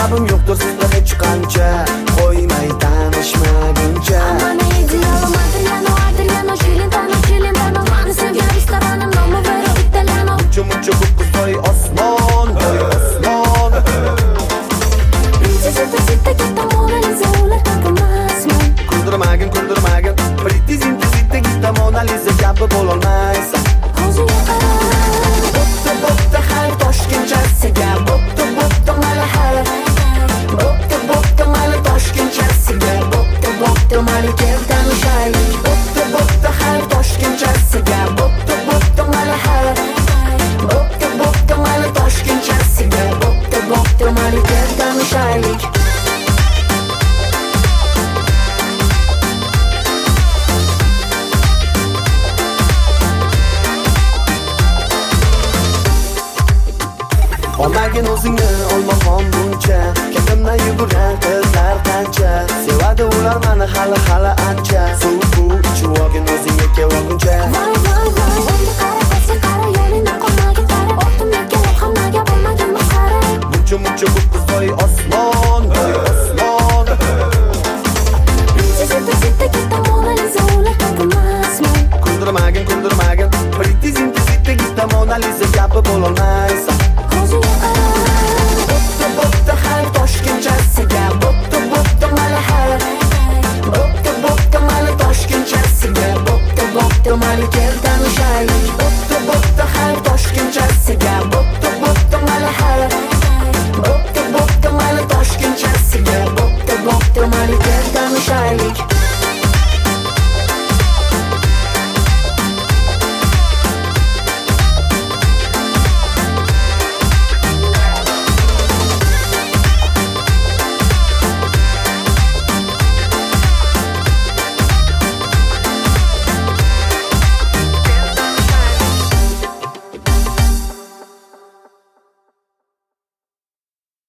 sababim yo'qdir sizda hech qancha, qo'ymay tanishmaguncha. Ammo idealim Adriano, Chilentano, mani sevgan restoranim nomi vero Italiano. Mucho voy osmon, voy osmon. Zitta gitta Mona Lisa ular taqmasman. Kuldirmagin, pretty zitta gitta Mona Lisa kabi bo'lolmaysan. O'zingga qara. Bo'pti har Toshkentchasiga, bo'pti malahar. Bo'pti mali Toshkentchasiga, bo'pti mali keldan shaylik. Bo'pti har Toshkentchasiga, bo'pti malahar. Bo'pti mali Toshkentchasiga, bo'pti mali keldan shaylik. Olmagin o'zingni olmahon buncha, katimdan yugurar qizlar qancha. Sevadi ular mani hali ancha. Suv ichib olgin o'zingga kelguncha. Voy endi qara yo'lingdan qolmagin qara. Ortimga kelib hammaga bo'lmagin masxara. Mucho voy osmon, voy osmon. Zitta gitta Mona Lisa ular taqmasman. Kuldirmagin, pretty zitta gitta Mona Lisa kabi bo'lolmaysan. O'zingga qara.